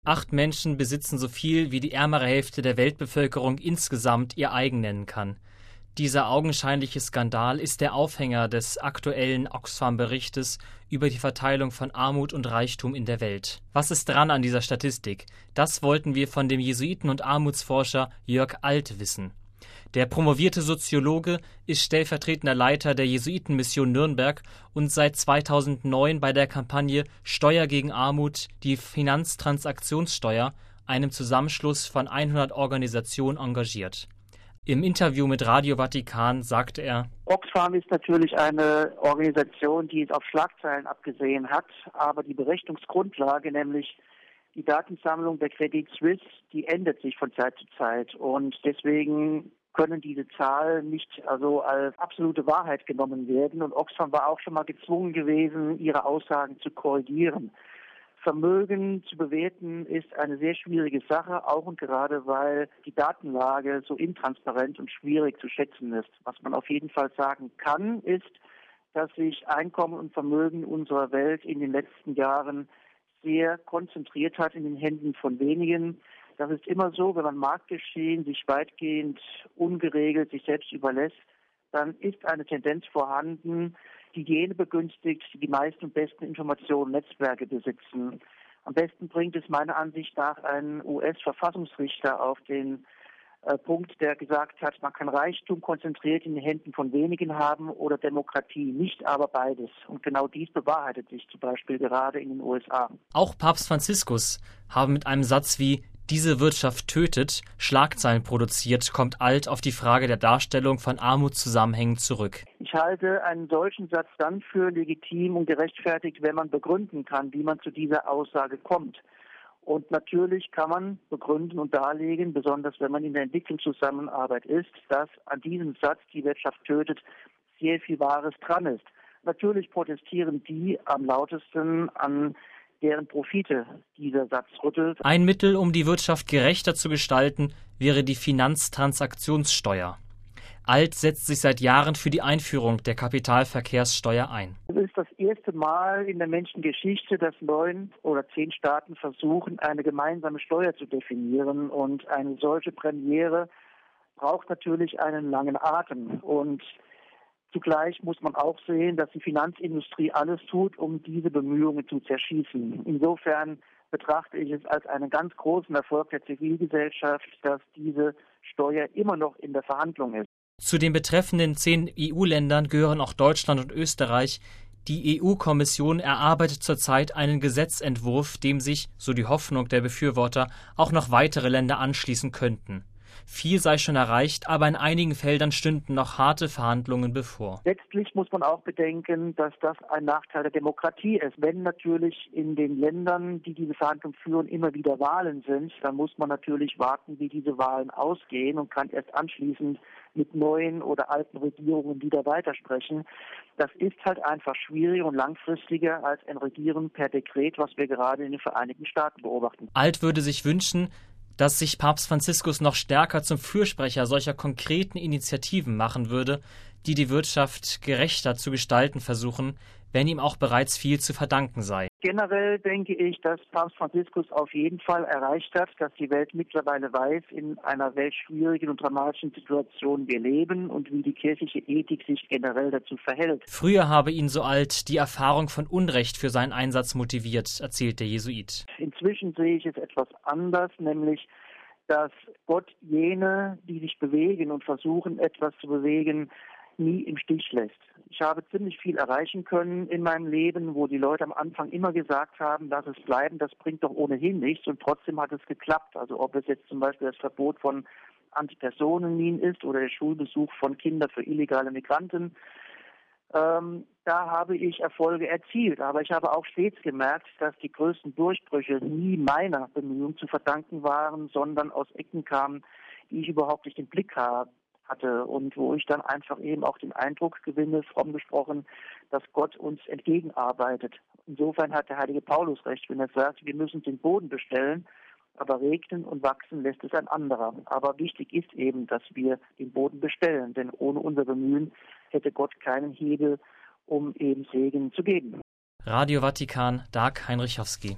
8 Menschen besitzen so viel, wie die ärmere Hälfte der Weltbevölkerung insgesamt ihr eigen nennen kann. Dieser augenscheinliche Skandal ist der Aufhänger des aktuellen Oxfam-Berichtes über die Verteilung von Armut und Reichtum in der Welt. Was ist dran an dieser Statistik? Das wollten wir von dem Jesuiten und Armutsforscher Jörg Alt wissen. Der promovierte Soziologe ist stellvertretender Leiter der Jesuitenmission Nürnberg und seit 2009 bei der Kampagne Steuer gegen Armut, die Finanztransaktionssteuer, einem Zusammenschluss von 100 Organisationen, engagiert. Im Interview mit Radio Vatikan sagte er: Oxfam ist natürlich eine Organisation, die es auf Schlagzeilen abgesehen hat, aber die Berechnungsgrundlage, nämlich die Datensammlung der Credit Suisse, die ändert sich von Zeit zu Zeit und deswegen können diese Zahlen nicht als absolute Wahrheit genommen werden und Oxfam war auch schon mal gezwungen gewesen, ihre Aussagen zu korrigieren. Vermögen zu bewerten ist eine sehr schwierige Sache, auch und gerade weil die Datenlage so intransparent und schwierig zu schätzen ist. Was man auf jeden Fall sagen kann, ist, dass sich Einkommen und Vermögen unserer Welt in den letzten Jahren sehr konzentriert hat in den Händen von wenigen. Das ist immer so, wenn man Marktgeschehen sich weitgehend ungeregelt sich selbst überlässt, dann ist eine Tendenz vorhanden, die jene begünstigt, die die meisten und besten Informationen, Netzwerke besitzen. Am besten bringt es meiner Ansicht nach ein US-Verfassungsrichter auf den Punkt, der gesagt hat, man kann Reichtum konzentriert in den Händen von wenigen haben oder Demokratie, nicht aber beides. Und genau dies bewahrheitet sich zum Beispiel gerade in den USA. Auch Papst Franziskus habe mit einem Satz wie „Diese Wirtschaft tötet“ Schlagzeilen produziert, kommt Alt auf die Frage der Darstellung von Armutszusammenhängen zurück. Ich halte einen solchen Satz dann für legitim und gerechtfertigt, wenn man begründen kann, wie man zu dieser Aussage kommt. Und natürlich kann man begründen und darlegen, besonders wenn man in der Entwicklungszusammenarbeit ist, dass an diesem Satz „Die Wirtschaft tötet“ sehr viel Wahres dran ist. Natürlich protestieren die am lautesten, an deren Profite dieser Satz rüttelt. Ein Mittel, um die Wirtschaft gerechter zu gestalten, wäre die Finanztransaktionssteuer. Alt setzt sich seit Jahren für die Einführung der Kapitalverkehrssteuer ein. Es ist das erste Mal in der Menschengeschichte, dass 9 oder 10 Staaten versuchen, eine gemeinsame Steuer zu definieren. Und eine solche Premiere braucht natürlich einen langen Atem. Und zugleich muss man auch sehen, dass die Finanzindustrie alles tut, um diese Bemühungen zu zerschießen. Insofern betrachte ich es als einen ganz großen Erfolg der Zivilgesellschaft, dass diese Steuer immer noch in der Verhandlung ist. Zu den betreffenden 10 EU-Ländern gehören auch Deutschland und Österreich. Die EU-Kommission erarbeitet zurzeit einen Gesetzentwurf, dem sich, so die Hoffnung der Befürworter, auch noch weitere Länder anschließen könnten. Viel sei schon erreicht, aber in einigen Feldern stünden noch harte Verhandlungen bevor. Letztlich muss man auch bedenken, dass das ein Nachteil der Demokratie ist. Wenn natürlich in den Ländern, die diese Verhandlungen führen, immer wieder Wahlen sind, dann muss man natürlich warten, wie diese Wahlen ausgehen und kann erst anschließend mit neuen oder alten Regierungen wieder weitersprechen. Das ist halt einfach schwieriger und langfristiger als ein Regieren per Dekret, was wir gerade in den Vereinigten Staaten beobachten. Alt würde sich wünschen, dass sich Papst Franziskus noch stärker zum Fürsprecher solcher konkreten Initiativen machen würde, die die Wirtschaft gerechter zu gestalten versuchen, wenn ihm auch bereits viel zu verdanken sei. Generell denke ich, dass Papst Franziskus auf jeden Fall erreicht hat, dass die Welt mittlerweile weiß, in einer weltschwierigen und dramatischen Situation wir leben und wie die kirchliche Ethik sich generell dazu verhält. Früher habe ihn so Alt die Erfahrung von Unrecht für seinen Einsatz motiviert, erzählt der Jesuit. Inzwischen sehe ich es etwas anders, nämlich dass Gott jene, die sich bewegen und versuchen, etwas zu bewegen, nie im Stich lässt. Ich habe ziemlich viel erreichen können in meinem Leben, wo die Leute am Anfang immer gesagt haben, lass es bleiben, das bringt doch ohnehin nichts und trotzdem hat es geklappt. Also ob es jetzt zum Beispiel das Verbot von Antipersonenminen ist oder der Schulbesuch von Kindern für illegale Migranten, da habe ich Erfolge erzielt. Aber ich habe auch stets gemerkt, dass die größten Durchbrüche nie meiner Bemühungen zu verdanken waren, sondern aus Ecken kamen, die ich überhaupt nicht im Blick hatte und wo ich dann einfach eben auch den Eindruck gewinne, fromm gesprochen, dass Gott uns entgegenarbeitet. Insofern hat der heilige Paulus recht, wenn er sagt, wir müssen den Boden bestellen, aber regnen und wachsen lässt es ein anderer. Aber wichtig ist eben, dass wir den Boden bestellen, denn ohne unser Bemühen hätte Gott keinen Hebel, um eben Segen zu geben. Radio Vatikan, Dag Heinrichowski.